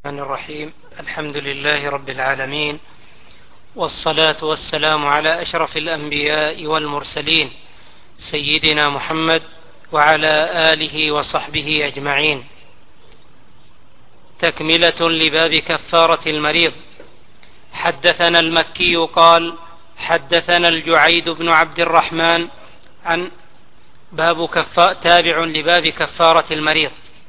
الرحمن الرحيم. الحمد لله رب العالمين، والصلاة والسلام على أشرف الأنبياء والمرسلين سيدنا محمد وعلى آله وصحبه أجمعين. تكملة لباب كفارة المريض. حدثنا المكي قال حدثنا الجعيد بن عبد الرحمن عن تابع لباب كفارة المريض.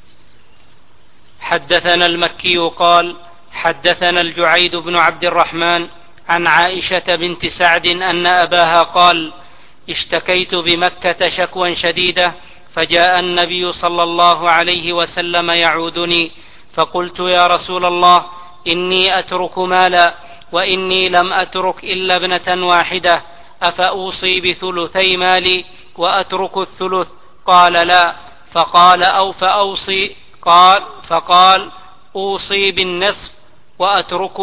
حدثنا المكي قال حدثنا الجعيد بن عبد الرحمن عن عائشة بنت سعد أن أباها قال: اشتكيت بمكة شكوى شديدة، فجاء النبي صلى الله عليه وسلم يعودني، فقلت: يا رسول الله، إني أترك مالا، وإني لم أترك إلا ابنة واحدة، أفأوصي بثلثي مالي وأترك الثلث؟ قال: لا. فقال: أوصي بالنصف وأترك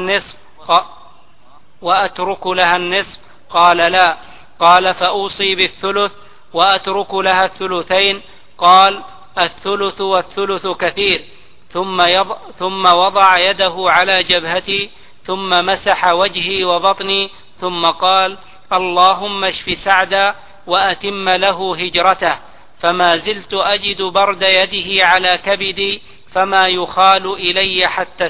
لها النصف. قال: لا. قال: فأوصي بالثلث وأترك لها الثلثين. قال: الثلث والثلث كثير. ثم وضع يده على جبهتي، ثم مسح وجهي وبطني، ثم قال: اللهم اشف سعدا وأتم له هجرته. فما زلت أجد برد يده على كبدي فيما يخال إلي حتى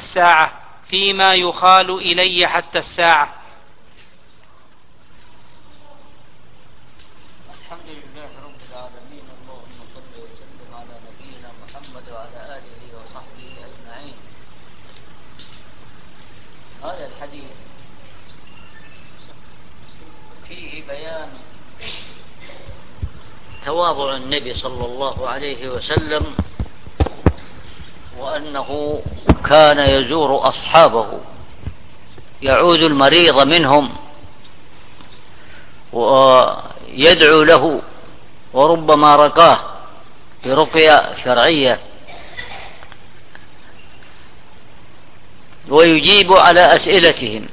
الساعة. الحمد لله رب العالمين، اللهم صل وسلم على نبينا محمد وعلى آله وصحبه أجمعين. هذا الحديث فيه بيان تواضع النبي صلى الله عليه وسلم، وأنه كان يزور أصحابه، يعود المريض منهم ويدعو له، وربما رقاه برقية شرعية، ويجيب على أسئلتهم.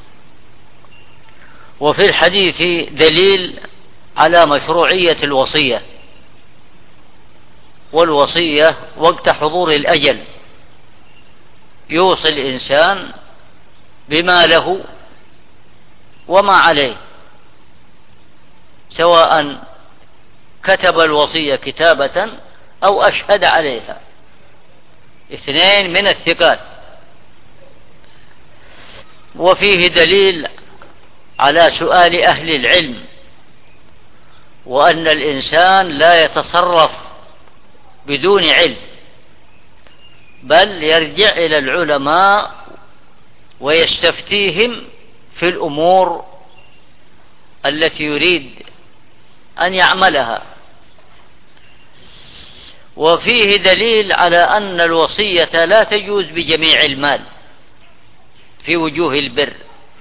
وفي الحديث دليل على مشروعية الوصية، والوصية وقت حضور الأجل يوصي الإنسان بما له وما عليه، سواء كتب الوصية كتابة أو أشهد عليها، اثنين من الثقات. وفيه دليل على سؤال أهل العلم، وأن الإنسان لا يتصرف بدون علم، بل يرجع إلى العلماء ويستفتيهم في الأمور التي يريد أن يعملها. وفيه دليل على أن الوصية لا تجوز بجميع المال في وجوه البر،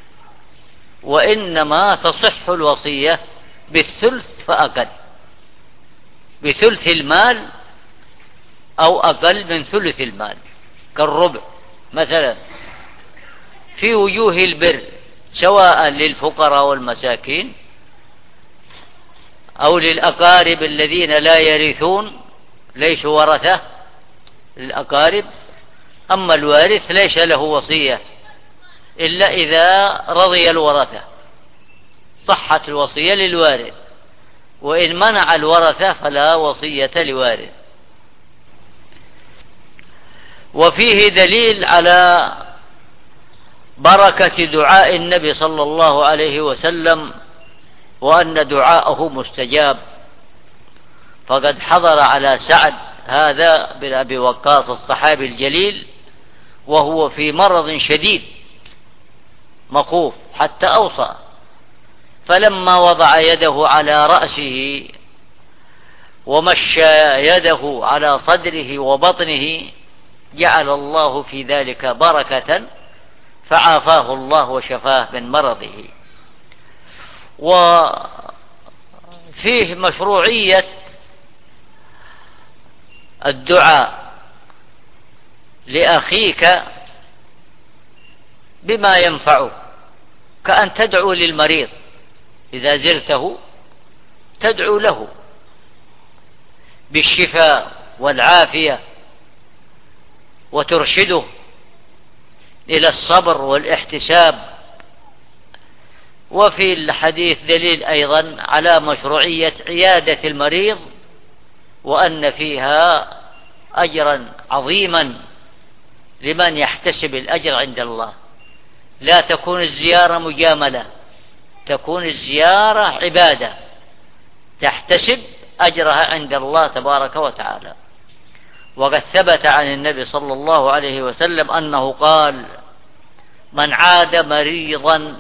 وإنما تصح الوصية بالثلث فأقل، بثلث المال أو أقل من ثلث المال، كالربع مثلا، في وجوه البر، سواء للفقراء والمساكين أو للأقارب الذين لا يرثون، ليسوا ورثة للأقارب. أما الوارث ليس له وصية إلا إذا رضي الورثة، صحت الوصية للوارث، وإن منع الورثة فلا وصية لوارث. وفيه دليل على بركة دعاء النبي صلى الله عليه وسلم، وأن دعاءه مستجاب، فقد حضر على سعد هذا بن أبي وقاص الصحابي الجليل وهو في مرض شديد مخوف حتى أوصى، فلما وضع يده على رأسه ومشى يده على صدره وبطنه جعل الله في ذلك بركة، فعافاه الله وشفاه من مرضه. وفيه مشروعية الدعاء لأخيك بما ينفعه، كأن تدعو للمريض إذا زرته، تدعو له بالشفاء والعافية، وترشده إلى الصبر والاحتساب. وفي الحديث دليل أيضا على مشروعية عيادة المريض، وأن فيها أجرا عظيما لمن يحتسب الأجر عند الله. لا تكون الزيارة مجاملة، تكون الزيارة عبادة تحتسب أجرها عند الله تبارك وتعالى. وقد ثبت عن النبي صلى الله عليه وسلم أنه قال: من عاد مريضا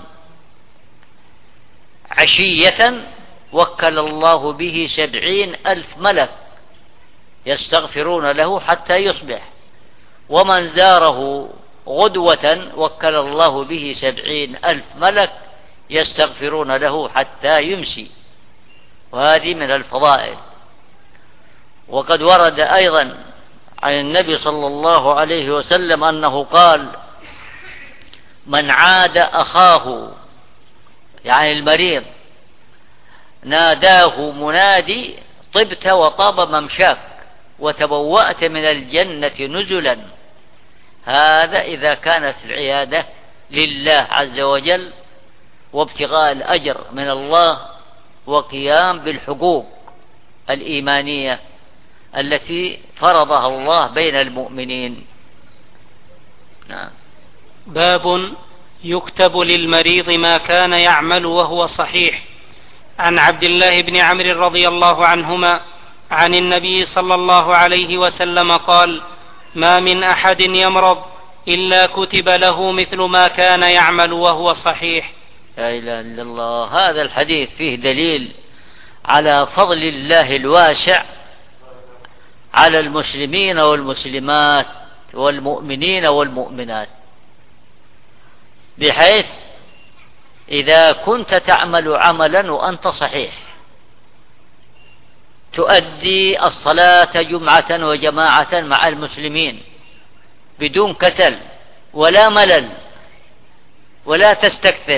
عشية وكل الله به 70,000 ملك يستغفرون له حتى يصبح، ومن زاره غدوة وكل الله به 70,000 ملك يستغفرون له حتى يمسي. وهذه من الفضائل. وقد ورد أيضا عن النبي صلى الله عليه وسلم أنه قال: من عاد أخاه يعني المريض ناداه منادي: طبت وطاب ممشاك وتبوأت من الجنة نزلا. هذا إذا كانت العيادة لله عز وجل وابتغاء الأجر من الله وقيام بالحقوق الإيمانية التي فرضها الله بين المؤمنين. نعم. باب يكتب للمريض ما كان يعمل وهو صحيح. عن عبد الله بن عمرو رضي الله عنهما عن النبي صلى الله عليه وسلم قال: ما من أحد يمرض إلا كتب له مثل ما كان يعمل وهو صحيح. لا إله إلا الله. هذا الحديث فيه دليل على فضل الله الواسع على المسلمين والمسلمات والمؤمنين والمؤمنات، بحيث إذا كنت تعمل عملا وأنت صحيح، تؤدي الصلاة جمعة وجماعة مع المسلمين بدون كسل ولا ملل، ولا تستكثر،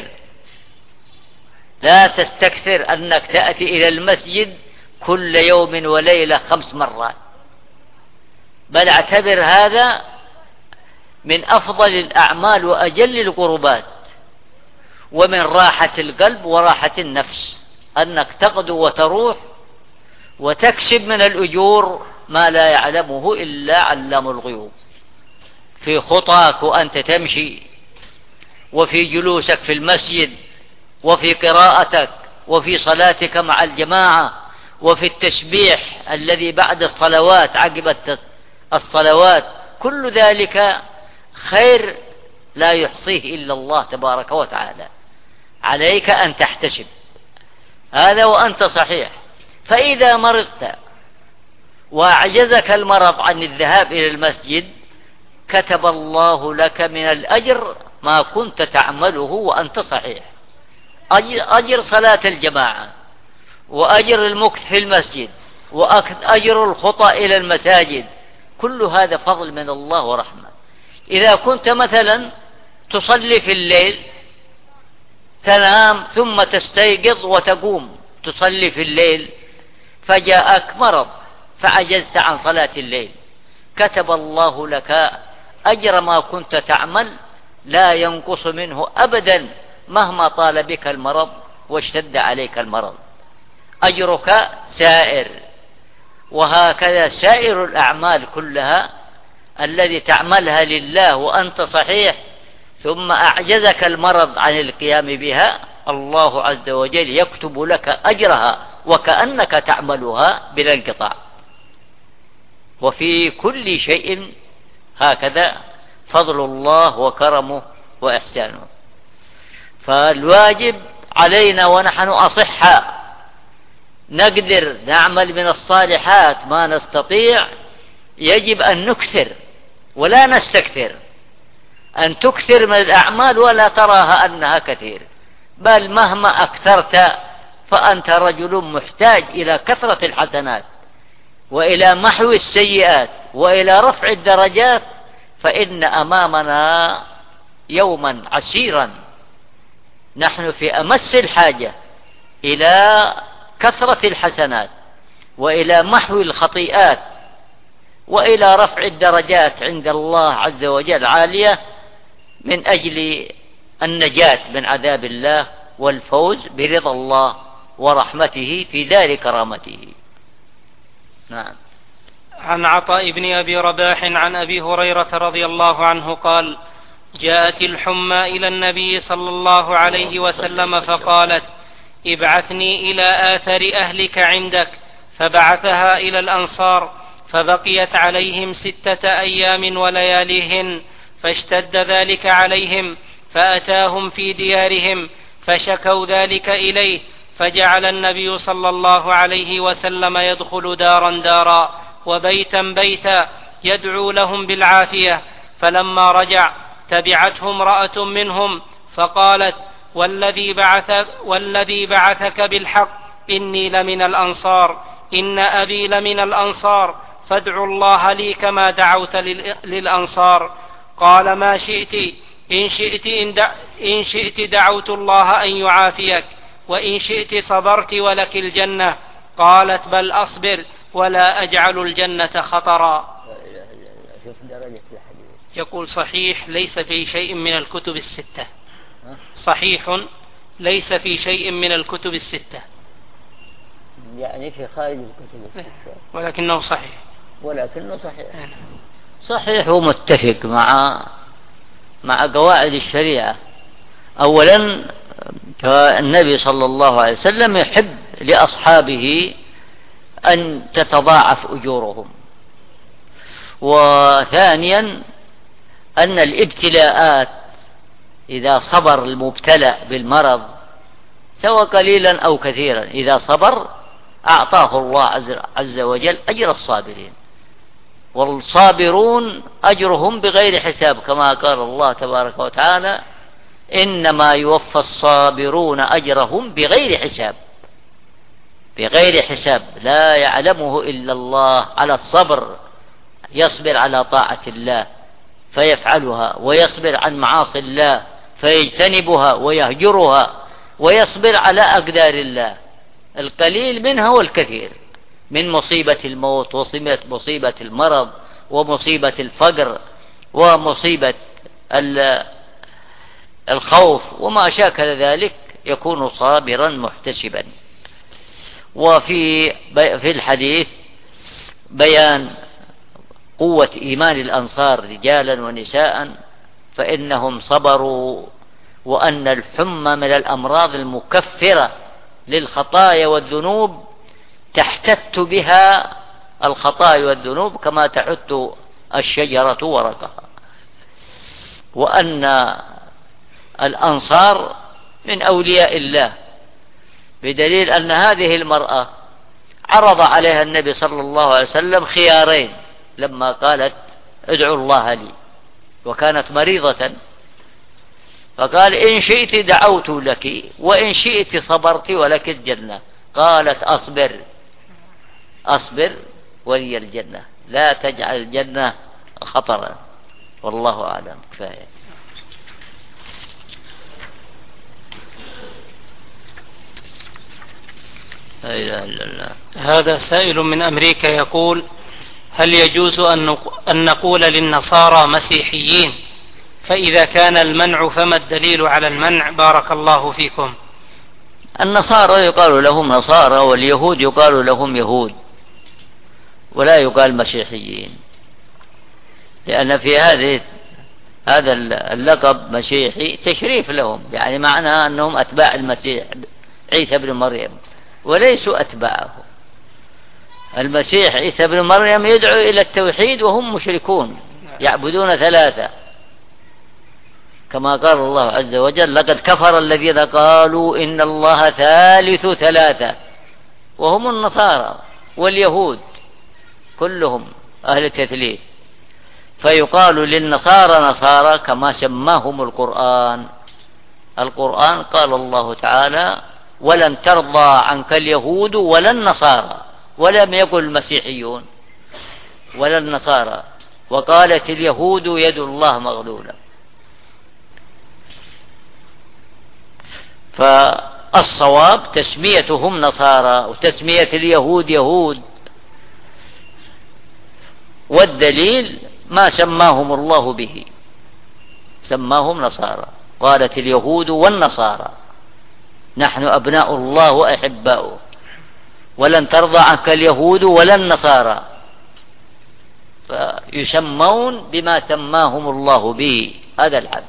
لا تستكثر أنك تأتي إلى المسجد كل يوم وليلة 5 مرات، بل اعتبر هذا من أفضل الأعمال وأجل القربات، ومن راحة القلب وراحة النفس أنك تغدو وتروح وتكسب من الأجور ما لا يعلمه إلا علام الغيوب، في خطاك وأنت تمشي، وفي جلوسك في المسجد، وفي قراءتك، وفي صلاتك مع الجماعة، وفي التسبيح الذي بعد الصلوات عقب الصلوات. كل ذلك خير لا يحصيه إلا الله تبارك وتعالى. عليك أن تحتسب هذا وأنت صحيح. فإذا مرضت وأعجزك المرض عن الذهاب إلى المسجد، كتب الله لك من الأجر ما كنت تعمله وأنت صحيح، أجر صلاة الجماعة، وأجر المكث في المسجد، وأجر الخطى إلى المساجد. كل هذا فضل من الله ورحمة. إذا كنت مثلا تصلي في الليل، تنام ثم تستيقظ وتقوم تصلي في الليل، فجاءك مرض فعجزت عن صلاة الليل، كتب الله لك أجر ما كنت تعمل لا ينقص منه أبدا مهما طال بك المرض واشتد عليك المرض. أجرك سائر. وهكذا سائر الأعمال كلها الذي تعملها لله وأنت صحيح، ثم أعجزك المرض عن القيام بها، الله عز وجل يكتب لك أجرها وكأنك تعملها بلا انقطاع. وفي كل شيء هكذا فضل الله وكرمه وإحسانه. فالواجب علينا ونحن أصحاء نقدر نعمل من الصالحات ما نستطيع، يجب أن نكثر ولا نستكثر، أن تكثر من الأعمال ولا تراها أنها كثير، بل مهما أكثرت فأنت رجل محتاج إلى كثرة الحسنات وإلى محو السيئات وإلى رفع الدرجات. فإن أمامنا يوما عسيرا نحن في أمس الحاجة إلى كثرة الحسنات وإلى محو الخطيئات وإلى رفع الدرجات عند الله عز وجل عالية، من أجل النجاة من عذاب الله والفوز برضا الله ورحمته في دار كرامته. نعم. عن عطاء بن أبي رباح عن أبي هريرة رضي الله عنه قال: جاءت الحمى إلى النبي صلى الله عليه وسلم فقالت: ابعثني إلى آثر أهلك عندك، فبعثها إلى الأنصار، فبقيت عليهم 6 أيام ولياليهن، فاشتد ذلك عليهم، فأتاهم في ديارهم فشكوا ذلك إليه، فجعل النبي صلى الله عليه وسلم يدخل دارا دارا وبيتا بيتا يدعو لهم بالعافية. فلما رجع تبعته امرأة منهم فقالت: والذي بعثك بالحق إني لمن الأنصار، إن أبي لمن الأنصار، فادعوا الله لي كما دعوت للأنصار. قال: ما شئت، إن شئت دعوت الله أن يعافيك، وإن شئت صبرت ولك الجنة. قالت: بل أصبر ولا أجعل الجنة خطرا. يقول: صحيح ليس في شيء من الكتب الستة. صحيح ليس في شيء من الكتب الستة، يعني في خارج الكتب الستة، ولكنه صحيح. صحيح ومتفق مع قواعد الشريعة. أولا النبي صلى الله عليه وسلم يحب لأصحابه أن تتضاعف أجورهم. وثانيا أن الابتلاءات إذا صبر المبتلى بالمرض سواء قليلا أو كثيرا، إذا صبر أعطاه الله عز وجل أجر الصابرين، والصابرون أجرهم بغير حساب، كما قال الله تبارك وتعالى: إنما يوفى الصابرون أجرهم بغير حساب. بغير حساب لا يعلمه إلا الله. على الصبر يصبر على طاعة الله فيفعلها، ويصبر عن معاصي الله فيجتنبها ويهجرها، ويصبر على أقدار الله القليل منها والكثير، من مصيبة الموت ومصيبة المرض ومصيبة الفقر ومصيبة الخوف وما شاكل ذلك، يكون صابرا محتسبا. وفي الحديث بيان قوة إيمان الأنصار رجالا ونساء، فإنهم صبروا، وأن الحمى من الأمراض المكفرة للخطايا والذنوب، تحتت بها الخطايا والذنوب كما تحت الشجرة ورقها. وأن الأنصار من أولياء الله، بدليل أن هذه المرأة عرض عليها النبي صلى الله عليه وسلم خيارين لما قالت: ادعوا الله لي، وكانت مريضة، فقال: إن شئت دعوت لك، وإن شئت صبرت ولك الجنة. قالت: أصبر ولي الجنة، لا تجعل الجنة خطرا. والله أعلم. كفاية. لا إله إلا الله. هذا سائل من أمريكا يقول: هل يجوز أن نقول للنصارى مسيحيين؟ فإذا كان المنع فما الدليل على المنع؟ بارك الله فيكم. النصارى يقال لهم نصارى، واليهود يقال لهم يهود، ولا يقال مسيحيين، لأن في هذا اللقب مسيحي تشريف لهم، يعني معنى أنهم أتباع المسيح عيسى بن مريم وليسوا أتباعه. المسيح عيسى بن مريم يدعو إلى التوحيد وهم مشركون يعبدون ثلاثة، كما قال الله عز وجل: لقد كفر الذين قالوا إن الله ثالث ثلاثة، وهم النصارى واليهود كلهم أهل التثليث. فيقال للنصارى نصارى كما سماهم القرآن. قال الله تعالى: ولن ترضى عنك اليهود ولا النصارى، ولم يقل المسيحيون ولا النصارى. وقالت اليهود يد الله مغلولة. فالصواب تسميتهم نصارى وتسمية اليهود يهود، والدليل ما سماهم الله به. سماهم نصارى. قالت اليهود والنصارى نحن أبناء الله وأحباؤه ولن ترضى عنك اليهود ولا النصارى، فيسمون بما سماهم الله به. هذا الحد.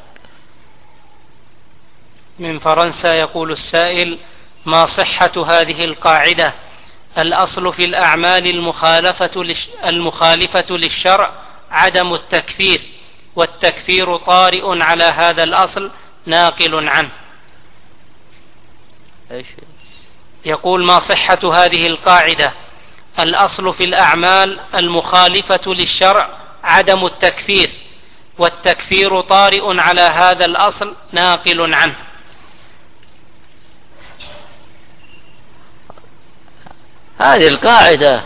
من فرنسا يقول السائل: ما صحة هذه القاعدة؟ الأصل في الأعمال المخالفة للشرع عدم التكفير، والتكفير طارئ على هذا الأصل ناقل عنه. يقول: ما صحة هذه القاعدة؟ الأصل في الأعمال المخالفة للشرع عدم التكفير، والتكفير طارئ على هذا الأصل ناقل عنه. هذه القاعدة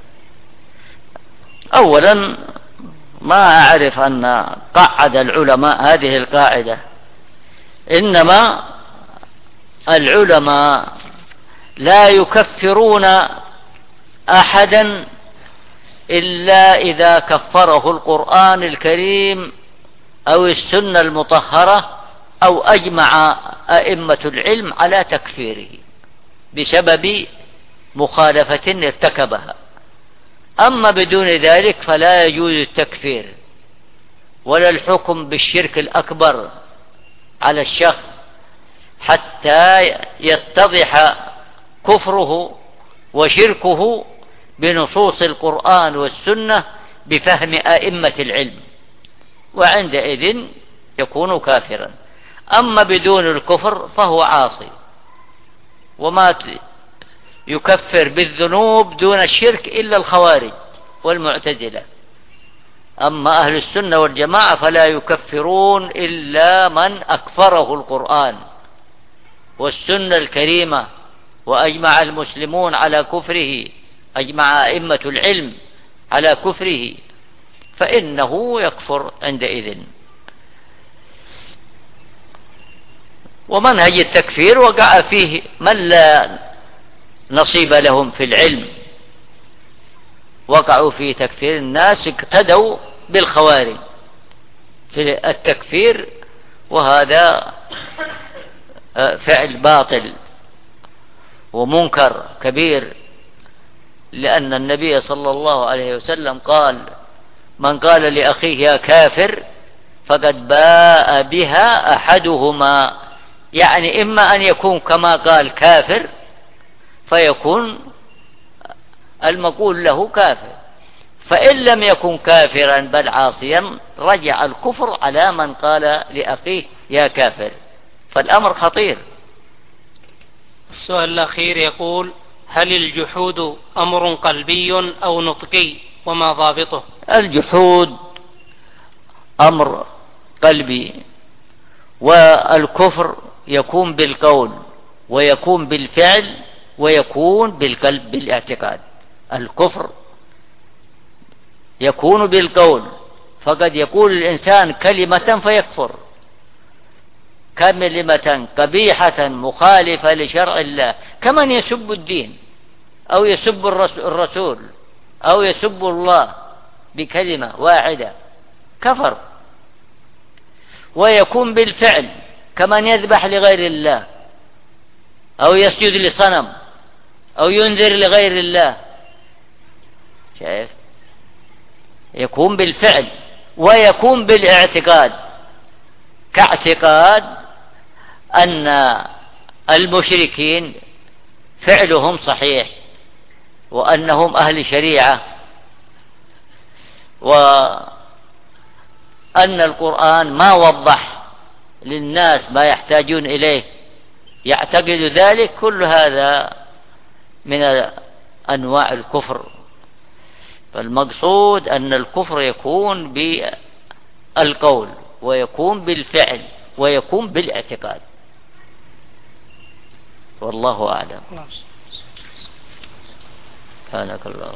أولا ما أعرف أن قعد العلماء هذه القاعدة، إنما العلماء لا يكفرون أحدا إلا إذا كفره القرآن الكريم أو السنة المطهرة أو أجمع أئمة العلم على تكفيره بسبب مخالفة ارتكبها. أما بدون ذلك فلا يجوز التكفير ولا الحكم بالشرك الأكبر على الشخص حتى يتضح كفره وشركه بنصوص القرآن والسنة بفهم أئمة العلم، وعندئذ يكون كافرا. أما بدون الكفر فهو عاصي، وما يكفر بالذنوب دون الشرك إلا الخوارج والمعتزلة. أما أهل السنة والجماعة فلا يكفرون إلا من أكفره القرآن والسنة الكريمة وأجمع المسلمون على كفره، أجمع أئمة العلم على كفره، فإنه يكفر عندئذ. ومنهج التكفير وقع فيه من لا نصيب لهم في العلم، وقعوا في تكفير الناس، اقتدوا بالخوارج في التكفير، وهذا فعل باطل ومنكر كبير، لأن النبي صلى الله عليه وسلم قال: من قال لأخيه يا كافر فقد باء بها أحدهما، يعني إما أن يكون كما قال كافر فيكون المقول له كافر، فإن لم يكن كافرا بل عاصيا رجع الكفر على من قال لأخيه يا كافر، فالأمر خطير. السؤال الأخير يقول: هل الجحود أمر قلبي أو نطقي، وما ضابطه؟ الجحود أمر قلبي، والكفر يكون بالقول ويكون بالفعل ويكون بالقلب بالاعتقاد. الكفر يكون بالقول، فقد يقول الإنسان كلمة فيكفر، كلمة قبيحة مخالفة لشرع الله، كمن يسب الدين أو يسب الرسول أو يسب الله بكلمة واحدة كفر. ويكون بالفعل، كمن يذبح لغير الله أو يسجد لصنم أو ينذر لغير الله. شايف؟ يكون بالفعل ويكون بالاعتقاد، كاعتقاد أن المشركين فعلهم صحيح وأنهم أهل شريعة، وأن القرآن ما وضح للناس ما يحتاجون إليه، يعتقد ذلك. كل هذا من أنواع الكفر. فالمقصود أن الكفر يكون بالقول ويكون بالفعل ويكون بالاعتقاد، والله أعلم. سبحانك اللهم.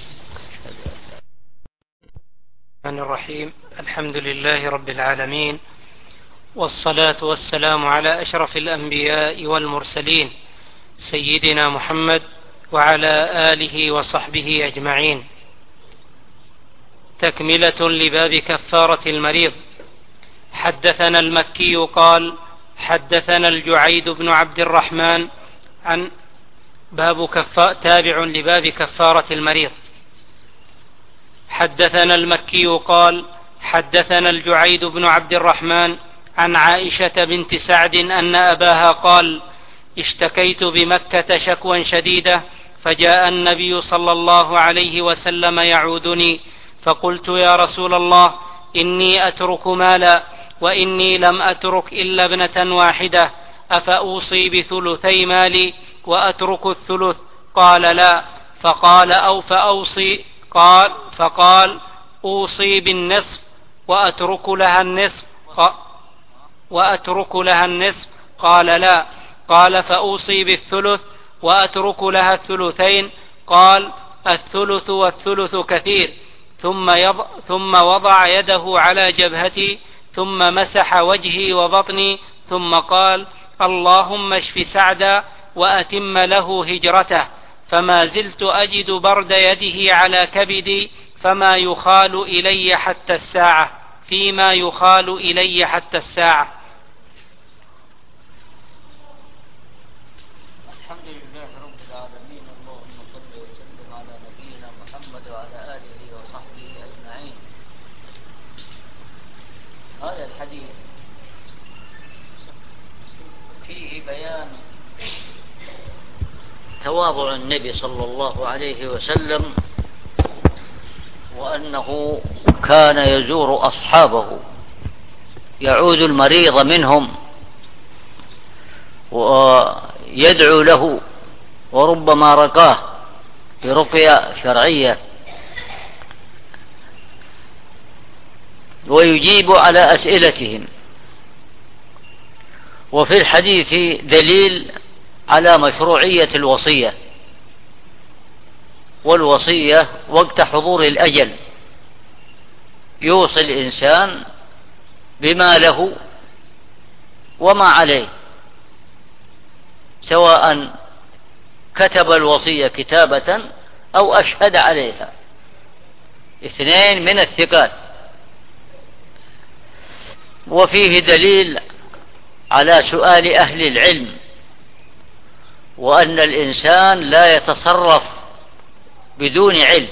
الرحمن الرحيم. الحمد لله رب العالمين، والصلاة والسلام على أشرف الأنبياء والمرسلين سيدنا محمد وعلى آله وصحبه أجمعين. تكملة لباب كفارة المريض. حدثنا المكي قال حدثنا الجعيد بن عبد الرحمن عن تابع لباب كفارة المريض. حدثنا المكي قال حدثنا الجعيد بن عبد الرحمن عن عائشة بنت سعد أن أباها قال اشتكيت بمكة شكوى شديدة فجاء النبي صلى الله عليه وسلم يعودني فقلت يا رسول الله إني أترك مالا وإني لم أترك إلا ابنة واحدة أفأوصي بثلثي مالي وأترك الثلث؟ قال لا. فقال أوصي بالنصف وأترك لها النصف؟ قال لا. قال فأوصي بالثلث وأترك لها الثلثين؟ قال الثلث والثلث كثير. ثم وضع يده على جبهتي ثم مسح وجهي وبطني ثم قال اللهم اشف سعدا وأتم له هجرته. فما زلت أجد برد يده على كبدي فيما يخال إلي حتى الساعة. الحمد لله رب العالمين. اللهم صل وسلم على نبينا محمد وعلى آله وصحبه أجمعين. هذا الحديث فيه بيان تواضع النبي صلى الله عليه وسلم، وأنه كان يزور أصحابه يعود المريض منهم ويدعو له، وربما رقاه برقية شرعية ويجيب على أسئلتهم. وفي الحديث دليل على مشروعية الوصية، والوصية وقت حضور الأجل يوصي الإنسان بما له وما عليه، سواء كتب الوصية كتابة أو أشهد عليها، اثنين من الثقات. وفيه دليل على سؤال أهل العلم، وأن الإنسان لا يتصرف بدون علم،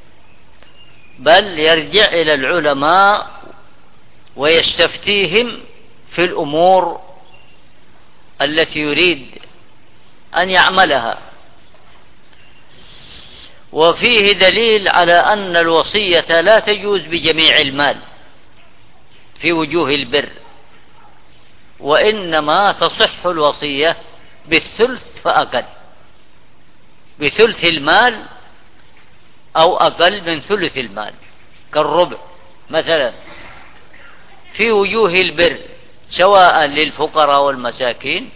بل يرجع إلى العلماء ويستفتيهم في الأمور التي يريد أن يعملها. وفيه دليل على أن الوصية لا تجوز بجميع المال في وجوه البر، وإنما تصح الوصية بالثلث فأقل، بثلث المال أو أقل من ثلث المال، كالربع مثلا في وجوه البر، سواء للفقراء والمساكين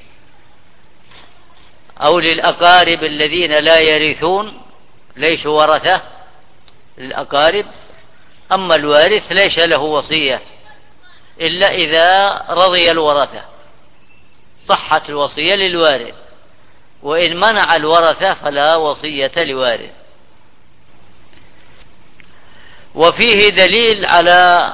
أو للأقارب الذين لا يرثون، ليسوا ورثة للأقارب. أما الوارث ليس له وصية إلا إذا رضي الورثة، صحت الوصية للوارث، وإن منع الورثة فلا وصية لوارث. وفيه دليل على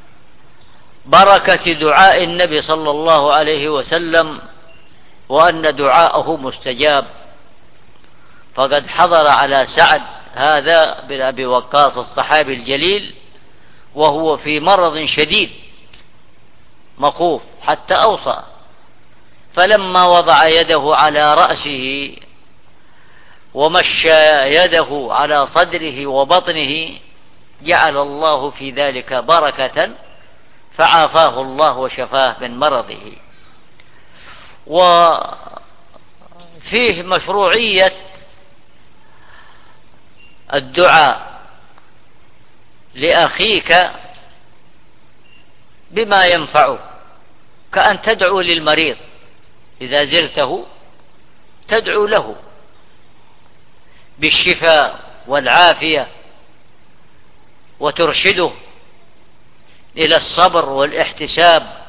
بركة دعاء النبي صلى الله عليه وسلم، وأن دعاءه مستجاب. فقد حضر على سعد هذا بن أبي وقاص الصحابي الجليل وهو في مرض شديد مخوف حتى أوصى، فلما وضع يده على رأسه ومشى يده على صدره وبطنه جعل الله في ذلك بركة، فعافاه الله وشفاه من مرضه. وفيه مشروعية الدعاء لأخيك بما ينفعه، كأن تدعو للمريض إذا زرته، تدعو له بالشفاء والعافية، وترشده إلى الصبر والاحتساب.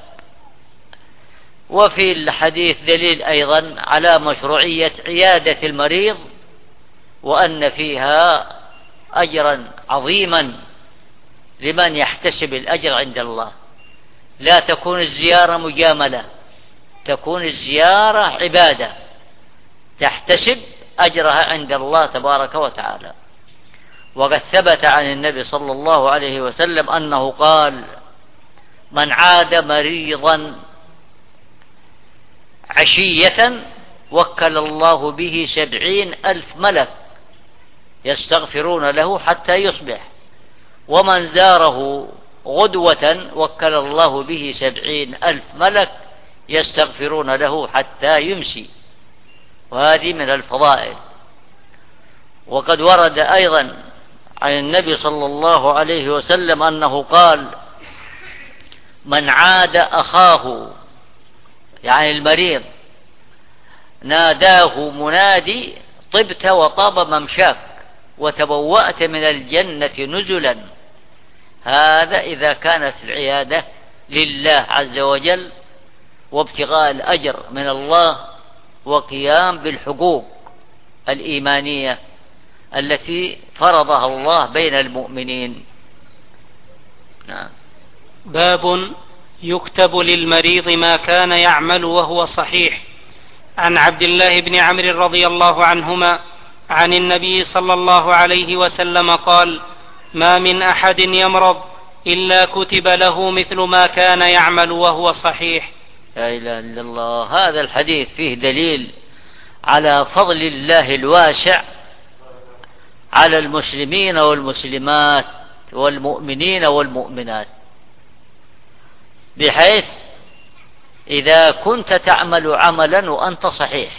وفي الحديث دليل أيضا على مشروعية عيادة المريض، وأن فيها أجرا عظيما لمن يحتسب الأجر عند الله، لا تكون الزيارة مجاملة، تكون الزيارة عبادة تحتسب أجرها عند الله تبارك وتعالى. وقد ثبت عن النبي صلى الله عليه وسلم أنه قال: من عاد مريضا عشية وكل الله به 70,000 ملك يستغفرون له حتى يصبح، ومن زاره غدوة وكل الله به 70,000 ملك يستغفرون له حتى يمسي. وهذه من الفضائل. وقد ورد أيضا عن النبي صلى الله عليه وسلم أنه قال: من عاد أخاه يعني المريض ناداه منادي: طبت وطاب ممشاك وتبوأت من الجنة نزلا. هذا إذا كانت العيادة لله عز وجل وابتغاء الأجر من الله وقيام بالحقوق الإيمانية التي فرضها الله بين المؤمنين. نعم. باب يكتب للمريض ما كان يعمل وهو صحيح. عن عبد الله بن عمرو رضي الله عنهما عن النبي صلى الله عليه وسلم قال: ما من أحد يمرض إلا كتب له مثل ما كان يعمل وهو صحيح. لا إله إلا الله. هذا الحديث فيه دليل على فضل الله الواسع على المسلمين والمسلمات والمؤمنين والمؤمنات، بحيث إذا كنت تعمل عملا وأنت صحيح،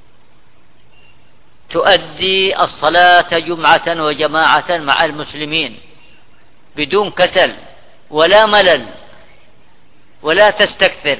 تؤدي الصلاة جمعة وجماعة مع المسلمين بدون كسل ولا ملل، ولا تستكثر،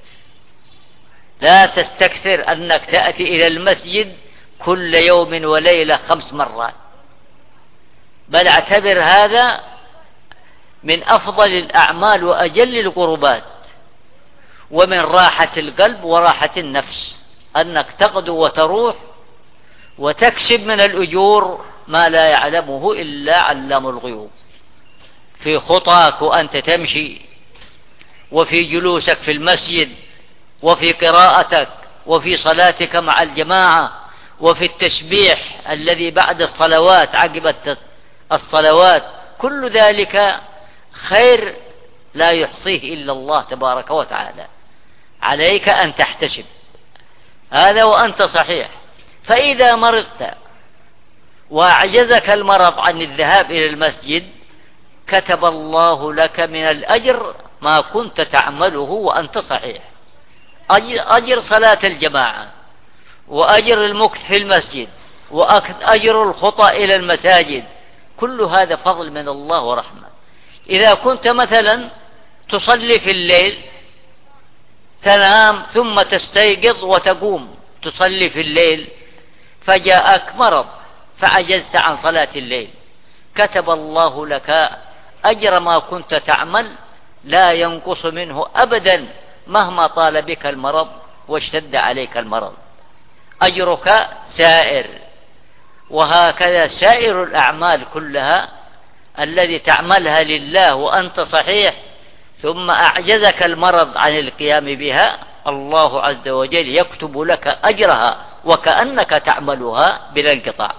لا تستكثر أنك تأتي إلى المسجد كل يوم وليلة 5 مرات، بل اعتبر هذا من أفضل الأعمال وأجل القربات، ومن راحة القلب وراحة النفس أنك تغدو وتروح وتكسب من الأجور ما لا يعلمه إلا علام الغيوب، في خطاك وأنت تمشي، وفي جلوسك في المسجد، وفي قراءتك، وفي صلاتك مع الجماعة، وفي التسبيح الذي بعد الصلوات عقب الصلوات. كل ذلك خير لا يحصيه إلا الله تبارك وتعالى. عليك أن تحتسب هذا وأنت صحيح. فإذا مرضت وأعجزك المرض عن الذهاب إلى المسجد، كتب الله لك من الأجر ما كنت تعمله وأنت صحيح، أجر صلاة الجماعة، وأجر المكث في المسجد، وأجر الخطى إلى المساجد. كل هذا فضل من الله ورحمة. إذا كنت مثلا تصلي في الليل، تنام ثم تستيقظ وتقوم تصلي في الليل، فجاءك مرض فعجزت عن صلاة الليل، كتب الله لك أجر ما كنت تعمل لا ينقص منه أبدا مهما طال بك المرض واشتد عليك المرض. أجرك سائر. وهكذا سائر الأعمال كلها الذي تعملها لله وأنت صحيح، ثم أعجزك المرض عن القيام بها، الله عز وجل يكتب لك أجرها وكأنك تعملها بلا انقطاع.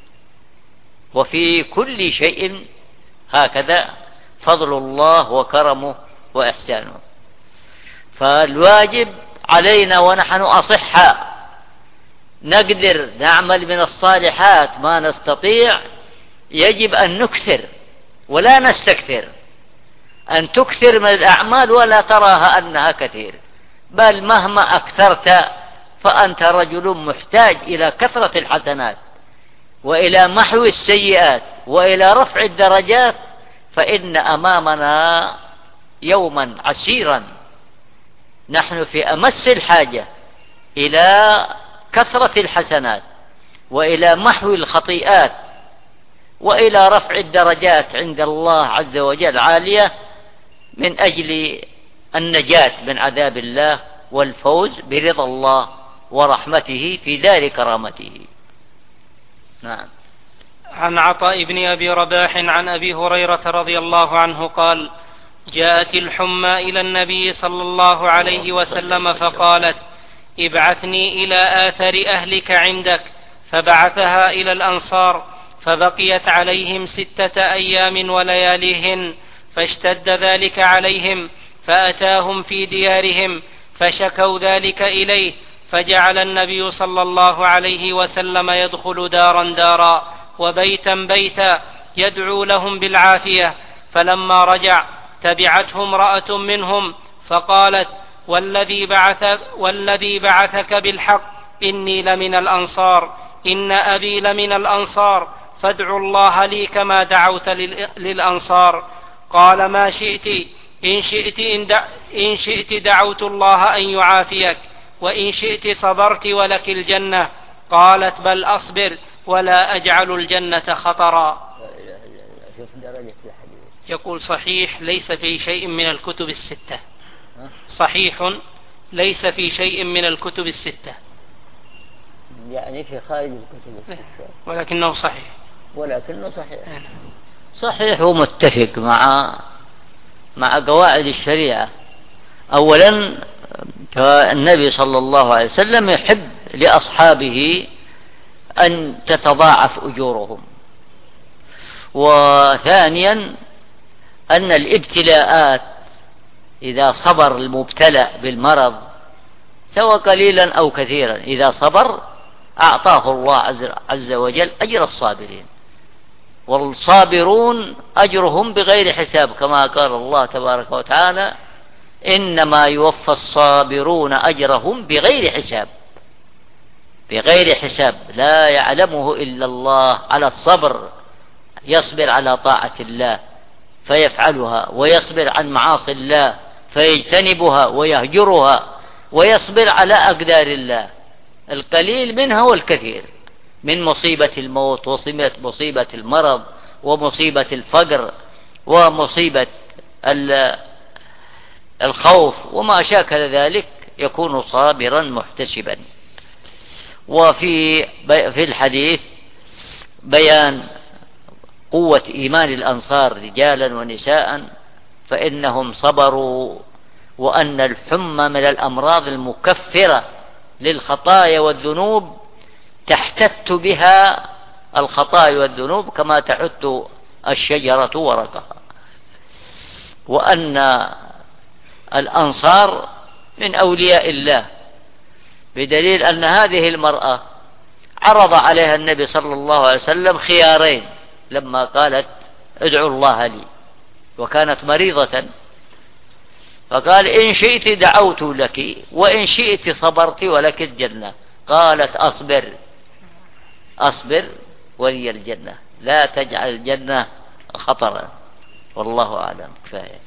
وفي كل شيء هكذا فضل الله وكرمه وإحسانه. فالواجب علينا ونحن أصحاء نقدر نعمل من الصالحات ما نستطيع، يجب أن نكثر ولا نستكثر، أن تكثر من الأعمال ولا تراها أنها كثير، بل مهما أكثرت فأنت رجل محتاج إلى كثرة الحسنات وإلى محو السيئات وإلى رفع الدرجات. فإن أمامنا يوما عسيرا نحن في أمس الحاجة إلى كثرة الحسنات وإلى محو الخطيئات وإلى رفع الدرجات عند الله عز وجل عالية، من أجل النجاة من عذاب الله والفوز برضا الله ورحمته في دار كرامته. نعم. عن عطاء بن أبي رباح عن أبي هريرة رضي الله عنه قال: جاءت الحمى إلى النبي صلى الله عليه وسلم فقالت: ابعثني إلى آثر أهلك عندك. فبعثها إلى الأنصار فبقيت عليهم 6 أيام ولياليهن، فاشتد ذلك عليهم فأتاهم في ديارهم فشكوا ذلك إليه، فجعل النبي صلى الله عليه وسلم يدخل دارا دارا وبيتا بيتا يدعو لهم بالعافية. فلما رجع تبعته امرأة منهم فقالت: والذي بعثك بالحق إني لمن الأنصار، إن أبي لمن الأنصار، فادعوا الله لي كما دعوت للأنصار. قال: ما شئت، إن شئت دعوت الله أن يعافيك، وإن شئت صبرت ولك الجنة. قالت: بل أصبر ولا أجعل الجنة خطرا. يقول: صحيح ليس في شيء من الكتب الستة. صحيح ليس في شيء من الكتب الستة، يعني في خارج الكتب الستة، ولكنه صحيح. صحيح ومتفق مع قواعد الشريعة. أولا النبي صلى الله عليه وسلم يحب لأصحابه أن تتضاعف أجورهم. وثانيا أن الابتلاءات إذا صبر المبتلى بالمرض سواء قليلا أو كثيرا، إذا صبر أعطاه الله عز وجل أجر الصابرين، والصابرون أجرهم بغير حساب، كما قال الله تبارك وتعالى: إنما يوفى الصابرون أجرهم بغير حساب. بغير حساب لا يعلمه إلا الله. على الصبر يصبر على طاعة الله فيفعلها، ويصبر عن معاصي الله فيجتنبها ويهجرها، ويصبر على أقدار الله القليل منها والكثير، من مصيبة الموت ومصيبة المرض ومصيبة الفقر ومصيبة الخوف وما شاكل ذلك، يكون صابرا محتسبا. وفي الحديث بيان قوة إيمان الأنصار رجالا ونساء، فإنهم صبروا، وأن الحمى من الأمراض المكفرة للخطايا والذنوب، تحتت بها الخطايا والذنوب كما تحت الشجرة ورقها. وأن الأنصار من أولياء الله، بدليل أن هذه المرأة عرض عليها النبي صلى الله عليه وسلم خيارين لما قالت: ادعوا الله لي، وكانت مريضة، فقال: إن شئت دعوت لك، وإن شئت صبرت ولك الجنة. قالت: أصبر ولي الجنة، لا تجعل الجنة خطرا. والله أعلم. كفاية.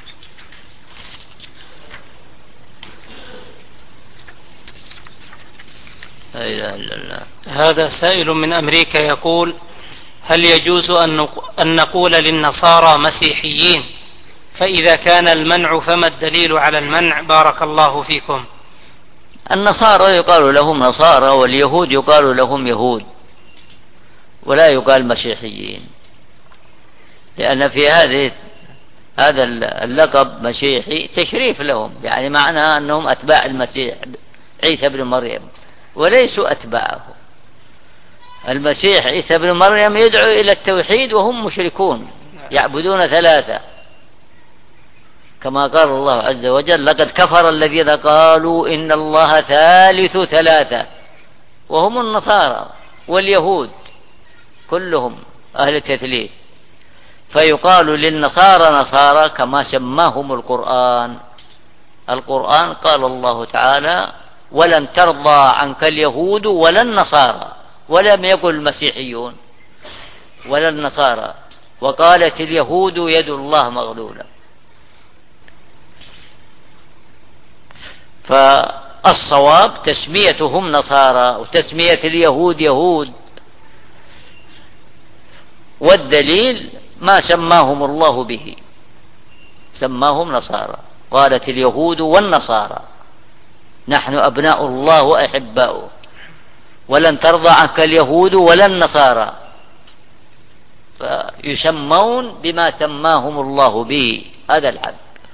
لا إله إلا الله. هذا سائل من أمريكا يقول: هل يجوز أن نقول للنصارى مسيحيين؟ فإذا كان المنع فما الدليل على المنع؟ بارك الله فيكم. النصارى يقال لهم نصارى، واليهود يقال لهم يهود، ولا يقال مسيحيين، لأن في هذا اللقب مسيحي تشريف لهم، يعني معناه أنهم أتباع المسيح عيسى بن مريم وليسوا أتباعه. المسيح عيسى بن مريم يدعو إلى التوحيد وهم مشركون، يعبدون ثلاثة، كما قال الله عز وجل: لقد كفر الذين قالوا إن الله ثالث ثلاثة، وهم النصارى واليهود كلهم أهل التثليث. فيقال للنصارى نصارى كما سماهم القرآن. قال الله تعالى: ولن ترضى عنك اليهود ولا النصارى، ولم يقل المسيحيون ولا النصارى. وقالت اليهود يد الله مغلولة. فالصواب تسميتهم نصارى وتسمية اليهود يهود، والدليل ما سماهم الله به، سماهم نصارى. قالت اليهود والنصارى: نحن أبناء الله وأحباؤه، ولن ترضى عنك اليهود ولا النصارى. فيسمون بما سماهم الله به. هذا الحد.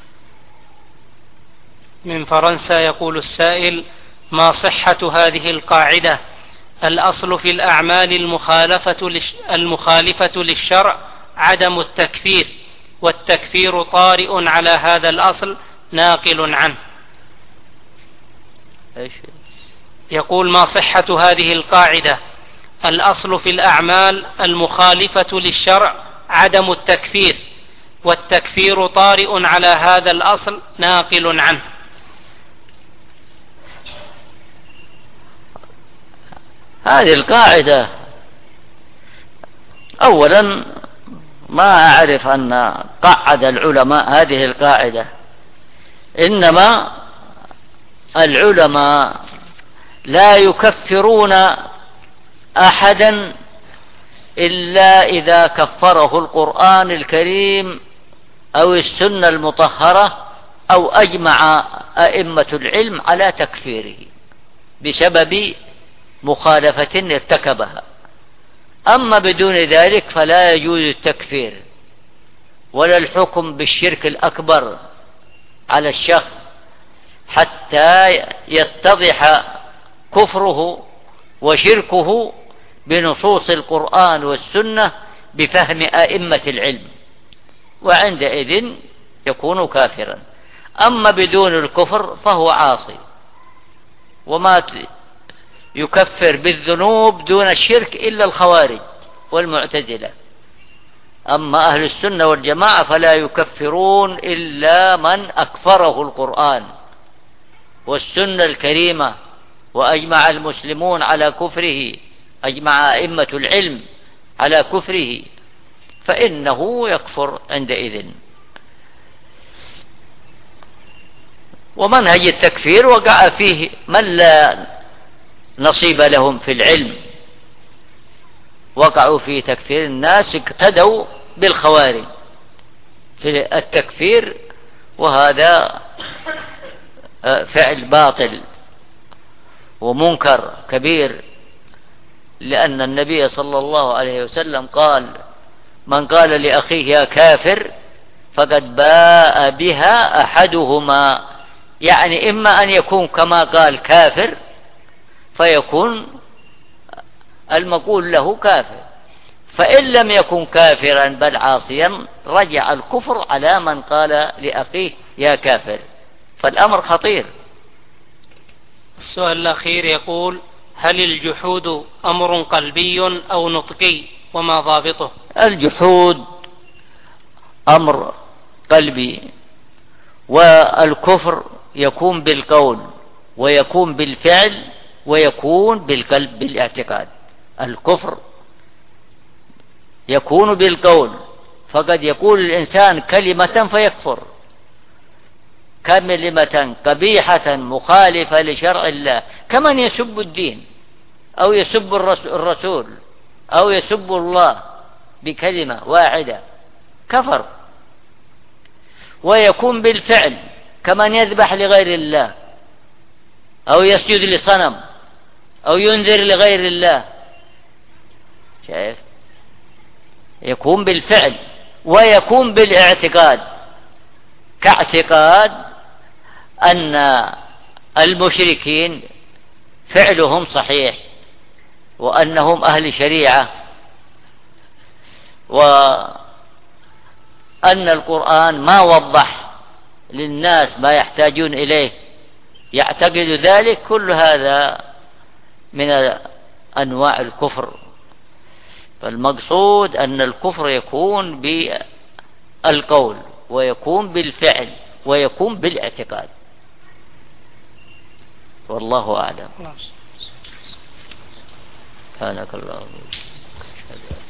من فرنسا يقول السائل: ما صحة هذه القاعدة: الأصل في الأعمال المخالفة للشرع عدم التكفير، والتكفير طارئ على هذا الأصل ناقل عنه. يقول: ما صحة هذه القاعدة: الأصل في الأعمال المخالفة للشرع عدم التكفير، والتكفير طارئ على هذا الأصل ناقل عنه. هذه القاعدة أولا ما أعرف أن قعد العلماء هذه القاعدة، إنما العلماء لا يكفرون أحدا إلا إذا كفره القرآن الكريم أو السنة المطهرة أو أجمع أئمة العلم على تكفيره بسبب مخالفة ارتكبها. أما بدون ذلك فلا يجوز التكفير ولا الحكم بالشرك الأكبر على الشخص حتى يتضح كفره وشركه بنصوص القرآن والسنة بفهم أئمة العلم، وعندئذ يكون كافرا. أما بدون الكفر فهو عاصي، وما يكفر بالذنوب دون الشرك إلا الخوارج والمعتزلة. أما أهل السنة والجماعة فلا يكفرون إلا من أكفره القرآن والسنة الكريمة وأجمع المسلمون على كفره، أجمع أئمة العلم على كفره، فإنه يكفر عندئذ. ومنهج التكفير وقع فيه من لا نصيب لهم في العلم، وقعوا في تكفير الناس، اقتدوا بالخوارج في التكفير، وهذا فعل باطل ومنكر كبير، لأن النبي صلى الله عليه وسلم قال: من قال لأخيه يا كافر فقد باء بها أحدهما، يعني إما أن يكون كما قال كافر فيكون المقول له كافر، فإن لم يكن كافرا بل عاصيا رجع الكفر على من قال لأخيه يا كافر، فالأمر خطير. السؤال الأخير يقول: هل الجحود أمر قلبي أو نطقي، وما ضابطه؟ الجحود أمر قلبي، والكفر يكون بالقول ويكون بالفعل ويكون بالقلب بالاعتقاد. الكفر يكون بالقول، فقد يقول الإنسان كلمة فيكفر، كلمة قبيحة مخالفة لشرع الله، كمن يسب الدين أو يسب الرسول أو يسب الله بكلمة واحدة كفر. ويكون بالفعل، كمن يذبح لغير الله أو يسجد لصنم أو ينذر لغير الله. شايف؟ يكون بالفعل. ويكون بالاعتقاد، كاعتقاد أن المشركين فعلهم صحيح وأنهم أهل شريعة، وأن القرآن ما وضح للناس ما يحتاجون إليه، يعتقد ذلك. كل هذا من أنواع الكفر. فالمقصود أن الكفر يكون بالقول ويكون بالفعل ويكون بالاعتقاد، والله أعلم. سبحانك اللهم وبحمدك.